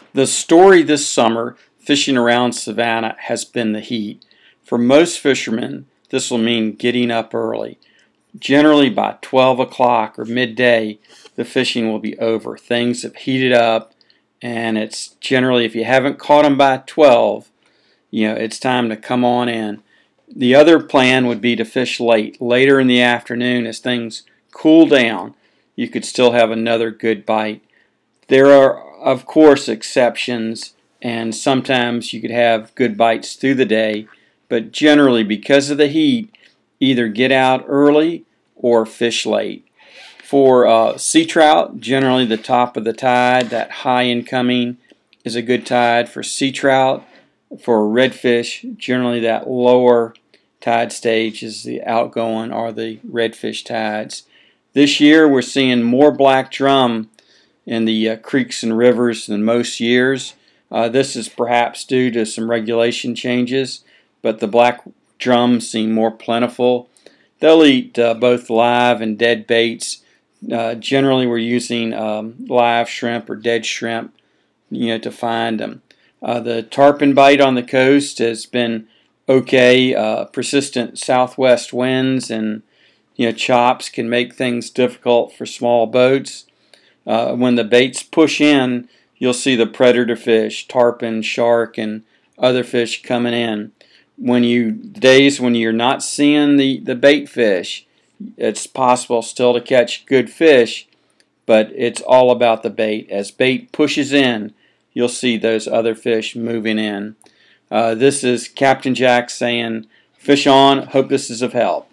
The story this summer fishing around Savannah has been the heat. For most fishermen, this will mean getting up early. Generally by 12 o'clock or midday, the fishing will be over. Things have heated up, and it's generally, if you haven't caught them by 12, it's time to come on in. The other plan would be to fish later in the afternoon as things cool down. You could still have another good bite. There are, of course, exceptions, and sometimes you could have good bites through the day, but generally, because of the heat, either get out early or fish late. For sea trout, generally the top of the tide, that high incoming, is a good tide for sea trout. For redfish, generally that lower tide stage is the outgoing or the redfish tides. This year we're seeing more black drum in the creeks and rivers than most years. This is perhaps due to some regulation changes, but the black drums seem more plentiful. They'll eat both live and dead baits. Generally we're using live shrimp or dead shrimp to find them. The tarpon bite on the coast has been okay. Persistent southwest winds and chops can make things difficult for small boats. When the baits push in, you'll see the predator fish, tarpon, shark, and other fish coming in. Days when you're not seeing the bait fish, it's possible still to catch good fish, but it's all about the bait. As bait pushes in, you'll see those other fish moving in. This is Captain Jack saying, fish on, hope this is of help.